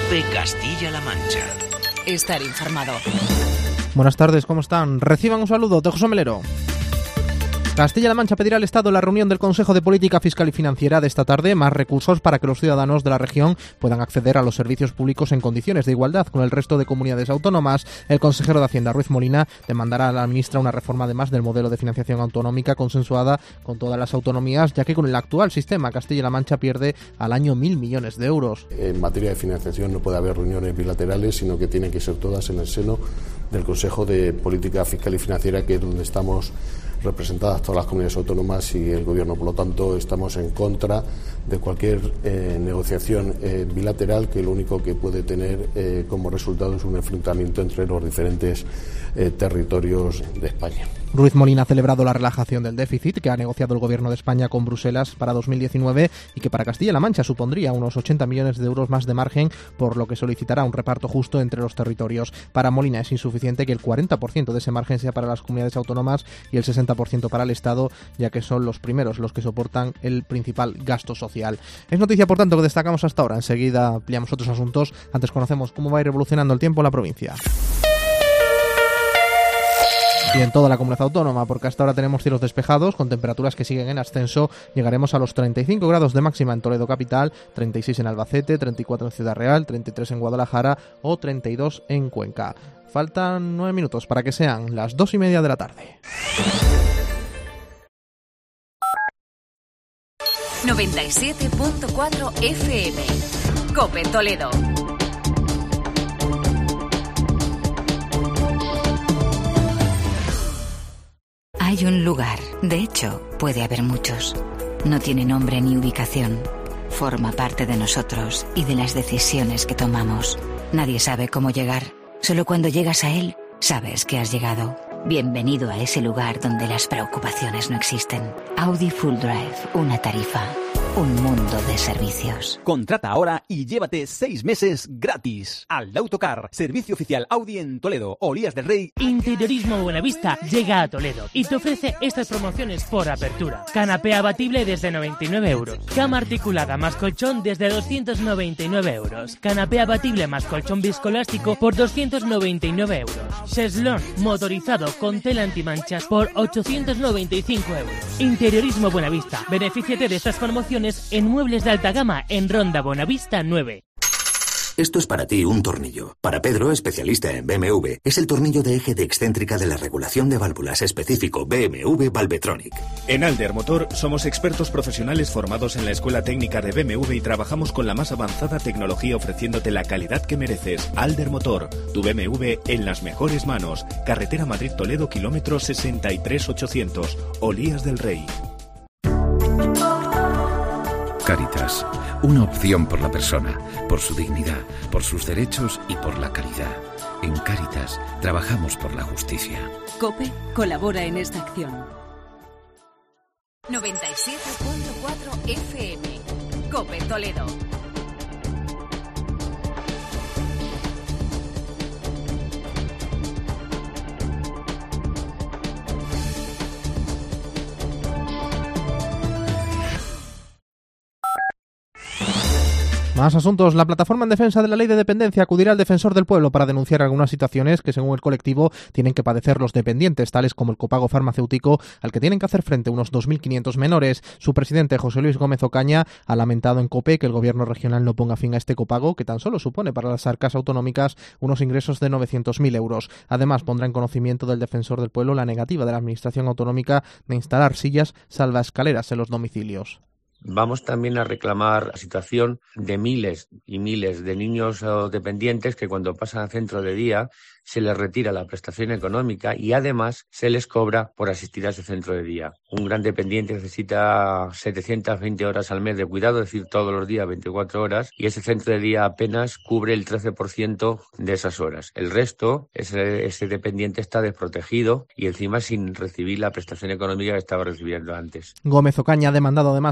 COPE Castilla-La Mancha. Estar informado. Buenas tardes, ¿cómo están? Reciban un saludo de José Melero. Castilla-La Mancha pedirá al Estado en la reunión del Consejo de Política Fiscal y Financiera de esta tarde más recursos para que los ciudadanos de la región puedan acceder a los servicios públicos en condiciones de igualdad con el resto de comunidades autónomas. El consejero de Hacienda, Ruiz Molina, demandará a la ministra una reforma además del modelo de financiación autonómica consensuada con todas las autonomías, ya que con el actual sistema Castilla-La Mancha pierde al año 1.000 millones de euros. En materia de financiación no puede haber reuniones bilaterales, sino que tienen que ser todas en el seno del Consejo de Política Fiscal y Financiera, que es donde estamos representadas todas las comunidades autónomas y el Gobierno. Por lo tanto, estamos en contra de cualquier negociación bilateral que lo único que puede tener como resultado es un enfrentamiento entre los diferentes territorios de España. Ruiz Molina ha celebrado la relajación del déficit que ha negociado el Gobierno de España con Bruselas para 2019 y que para Castilla-La Mancha supondría unos 80 millones de euros más de margen, por lo que solicitará un reparto justo entre los territorios. Para Molina es insuficiente que el 40% de ese margen sea para las comunidades autónomas y el 60% para el Estado, ya que son los primeros los que soportan el principal gasto social. Es noticia, por tanto, que destacamos hasta ahora. Enseguida ampliamos otros asuntos. Antes conocemos cómo va a ir evolucionando el tiempo en la provincia. Y en toda la comunidad autónoma, porque hasta ahora tenemos cielos despejados con temperaturas que siguen en ascenso. Llegaremos a los 35 grados de máxima en Toledo capital, 36 en Albacete, 34 en Ciudad Real, 33 en Guadalajara o 32 en Cuenca. Faltan 9 minutos para que sean las 2:30 de la tarde. 97.4 FM. COPE Toledo. Hay un lugar, de hecho, puede haber muchos. No tiene nombre ni ubicación. Forma parte de nosotros y de las decisiones que tomamos. Nadie sabe cómo llegar. Solo cuando llegas a él, sabes que has llegado. Bienvenido a ese lugar donde las preocupaciones no existen. Audi Full Drive, una tarifa. Un mundo de servicios. Contrata ahora y llévate 6 meses gratis. Al Autocar, servicio oficial Audi en Toledo, Olías del Rey. Interiorismo Buenavista llega a Toledo y te ofrece estas promociones por apertura. Canapé abatible desde 99 euros. Cama articulada más colchón desde 299 euros. Canapé abatible más colchón viscoelástico por 299 euros. Cheslón motorizado con tela antimanchas por 895 euros. Interiorismo Buenavista. Benefíciate de estas promociones en muebles de alta gama en Ronda Bonavista 9. Esto es para ti un tornillo. Para Pedro, especialista en BMW, es el tornillo de eje de excéntrica de la regulación de válvulas específico BMW Valvetronic. En Alder Motor somos expertos profesionales formados en la Escuela Técnica de BMW y trabajamos con la más avanzada tecnología ofreciéndote la calidad que mereces. Alder Motor, tu BMW en las mejores manos. Carretera Madrid-Toledo, kilómetro 63800, Olías del Rey. Cáritas, una opción por la persona, por su dignidad, por sus derechos y por la caridad. En Cáritas trabajamos por la justicia. COPE colabora en esta acción. 97.4 FM. COPE Toledo. Más asuntos. La plataforma en defensa de la ley de dependencia acudirá al defensor del pueblo para denunciar algunas situaciones que, según el colectivo, tienen que padecer los dependientes, tales como el copago farmacéutico al que tienen que hacer frente unos 2.500 menores. Su presidente, José Luis Gómez Ocaña, ha lamentado en COPE que el gobierno regional no ponga fin a este copago, que tan solo supone para las arcas autonómicas unos ingresos de 900.000 euros. Además, pondrá en conocimiento del defensor del pueblo la negativa de la administración autonómica de instalar sillas salvaescaleras en los domicilios. Vamos también a reclamar la situación de miles y miles de niños dependientes que cuando pasan al centro de día se les retira la prestación económica y además se les cobra por asistir a ese centro de día. Un gran dependiente necesita 720 horas al mes de cuidado, es decir, todos los días 24 horas, y ese centro de día apenas cubre el 13% de esas horas. El resto, ese dependiente está desprotegido y encima sin recibir la prestación económica que estaba recibiendo antes. Gómez Ocaña ha demandado además al Ejecutivo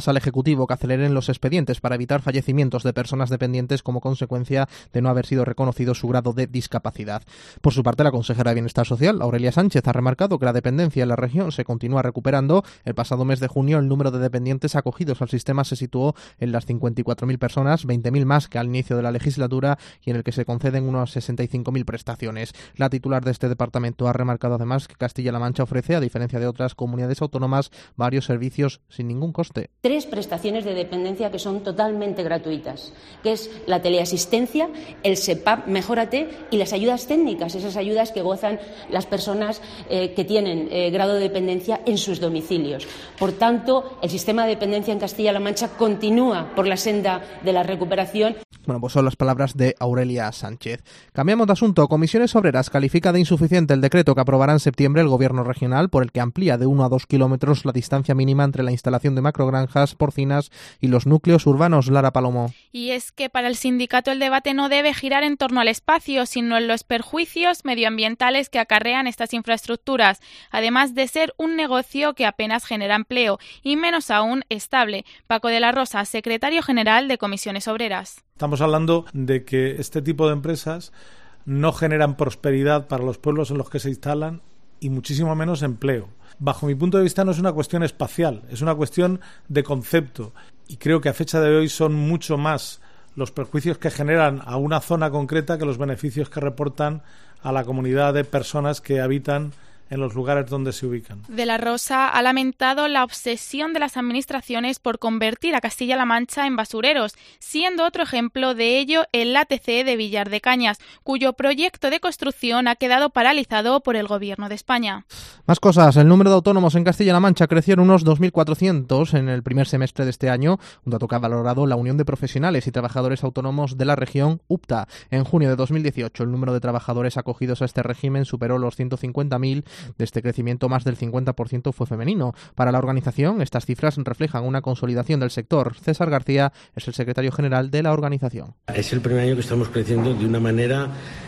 Ejecutivo que aceleren los expedientes para evitar fallecimientos de personas dependientes como consecuencia de no haber sido reconocido su grado de discapacidad. Por su parte, la consejera de Bienestar Social, Aurelia Sánchez, ha remarcado que la dependencia en la región se continúa recuperando. El pasado mes de junio, el número de dependientes acogidos al sistema se situó en las 54.000 personas, 20.000 más que al inicio de la legislatura, y en el que se conceden unos 65.000 prestaciones. La titular de este departamento ha remarcado además que Castilla-La Mancha ofrece, a diferencia de otras comunidades autónomas, varios servicios sin ningún coste. 3 prestaciones de dependencia que son totalmente gratuitas, que es la teleasistencia, el SEPAP Mejórate y las ayudas técnicas, esas ayudas que gozan las personas que tienen grado de dependencia en sus domicilios. Por tanto, el sistema de dependencia en Castilla-La Mancha continúa por la senda de la recuperación. Bueno, pues son las palabras de Aurelia Sánchez. Cambiamos de asunto. Comisiones Obreras califica de insuficiente el decreto que aprobará en septiembre el Gobierno regional, por el que amplía de 1 a 2 kilómetros la distancia mínima entre la instalación de macrogranjas porcinas y los núcleos urbanos. Lara Palomo. Y es que para el sindicato el debate no debe girar en torno al espacio, sino en los perjuicios medioambientales que acarrean estas infraestructuras, además de ser un negocio que apenas genera empleo y menos aún estable. Paco de la Rosa, secretario general de Comisiones Obreras. Estamos hablando de que este tipo de empresas no generan prosperidad para los pueblos en los que se instalan y muchísimo menos empleo. Bajo mi punto de vista no es una cuestión espacial, es una cuestión de concepto, y creo que a fecha de hoy son mucho más los perjuicios que generan a una zona concreta que los beneficios que reportan a la comunidad de personas que habitan en los lugares donde se ubican. De la Rosa ha lamentado la obsesión de las administraciones por convertir a Castilla-La Mancha en basureros, siendo otro ejemplo de ello el ATC de Villar de Cañas, cuyo proyecto de construcción ha quedado paralizado por el Gobierno de España. Más cosas. El número de autónomos en Castilla-La Mancha creció en unos 2.400 en el primer semestre de este año, un dato que ha valorado la Unión de Profesionales y Trabajadores Autónomos de la región, UPTA. En junio de 2018, el número de trabajadores acogidos a este régimen superó los 150.000. De este crecimiento, más del 50% fue femenino. Para la organización, estas cifras reflejan una consolidación del sector. César García es el secretario general de la organización. Es el primer año que estamos creciendo de una manera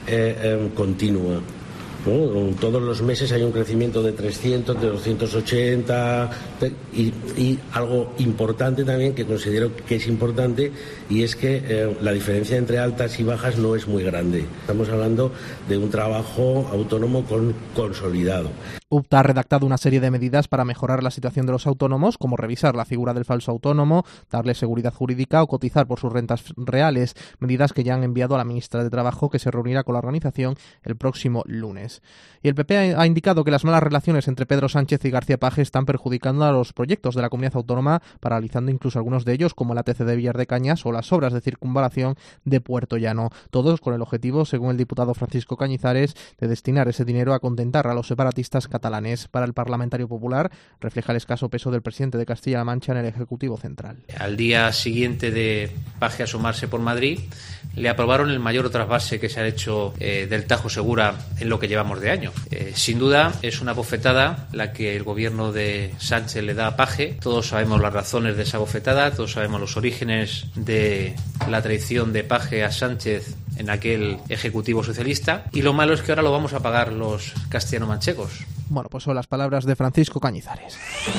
continua. ¿no? Todos los meses hay un crecimiento de 300, de 280 y algo importante también que considero que es importante, y es que la diferencia entre altas y bajas no es muy grande. Estamos hablando de un trabajo autónomo consolidado. UPTA ha redactado una serie de medidas para mejorar la situación de los autónomos, como revisar la figura del falso autónomo, darle seguridad jurídica o cotizar por sus rentas reales, medidas que ya han enviado a la ministra de Trabajo, que se reunirá con la organización el próximo lunes. Y el PP ha indicado que las malas relaciones entre Pedro Sánchez y García Paje están perjudicando a los proyectos de la comunidad autónoma, paralizando incluso algunos de ellos, como el ATC de Villar de Cañas o las obras de circunvalación de Puerto Llano, todos con el objetivo, según el diputado Francisco Cañizares, de destinar ese dinero a contentar a los separatistas catalanes. Para el parlamentario popular, refleja el escaso peso del presidente de Castilla-La Mancha en el Ejecutivo Central. Al día siguiente de Paje asomarse por Madrid, le aprobaron el mayor trasvase que se ha hecho del Tajo Segura en lo que llevamos de año. Sin duda es una bofetada la que el gobierno de Sánchez le da a Paje. Todos sabemos las razones de esa bofetada, todos sabemos los orígenes de la traición de Paje a Sánchez en aquel Ejecutivo socialista, y lo malo es que ahora lo vamos a pagar los castellano-manchegos. Bueno, pues son las palabras de Francisco Cañizares.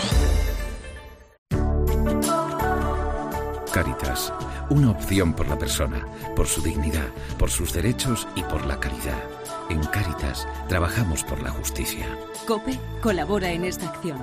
Cáritas, una opción por la persona, por su dignidad, por sus derechos y por la caridad. En Cáritas trabajamos por la justicia. COPE colabora en esta acción.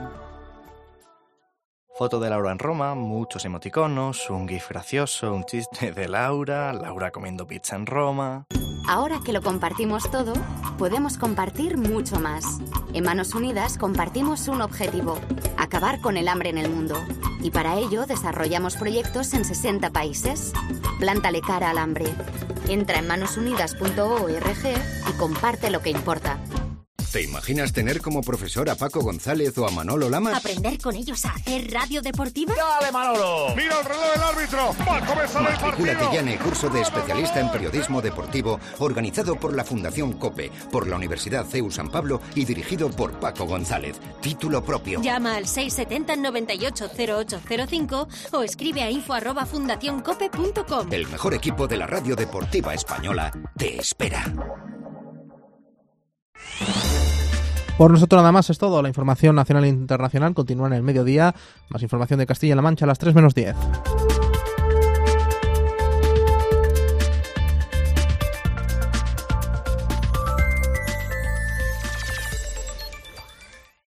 Foto de Laura en Roma, muchos emoticonos, un gif gracioso, un chiste de Laura comiendo pizza en Roma. Ahora que lo compartimos todo, podemos compartir mucho más. En Manos Unidas compartimos un objetivo: acabar con el hambre en el mundo. Y para ello desarrollamos proyectos en 60 países. Plántale cara al hambre. Entra en manosunidas.org y comparte lo que importa. ¿Te imaginas tener como profesor a Paco González o a Manolo Lamas? ¿Aprender con ellos a hacer radio deportiva? ¡Dale, Manolo! ¡Mira el reloj del árbitro! ¡Va a comenzar el partido! Matricúlate ya en el curso de especialista en periodismo deportivo, organizado por la Fundación COPE, por la Universidad CEU San Pablo y dirigido por Paco González. Título propio. Llama al 670 98 0805 o escribe a info@fundacioncope.com. El mejor equipo de la radio deportiva española te espera. Por nosotros nada más es todo. La información nacional e internacional continúa en el mediodía. Más información de Castilla-La Mancha a las 3 menos 10.